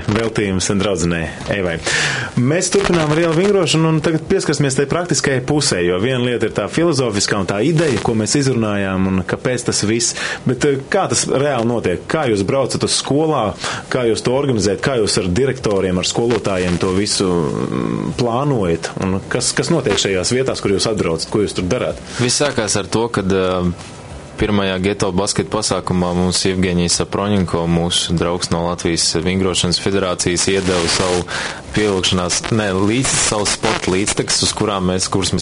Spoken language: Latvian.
veltījums draudzenei Evai. Mēs turpinām ar ielu vingrošanu un tagad pieskarsimies tai praktiskajai pusē, jo viena lieta ir tā filozofiskā un tā ideja, ko mēs izrunājām un kāpēc tas viss, bet kā tas reāli notiek? Kā jūs braucat uz skolā, kā jūs to organizējat, kā jūs ar direktoriem, ar skolotājiem to visu plānojat un kas notiek šajās vietās, kur jūs atbraucat, ko jūs tur darāt? Viss sākās ar to, kad pirmajā geto basketa pasākumā mums Jevgeņijs Saproņenko, mūsu draugs no Latvijas vingrošanas federācijas, iedeva savu pievilkšanās, savu sporta līdztekus, kurus mēs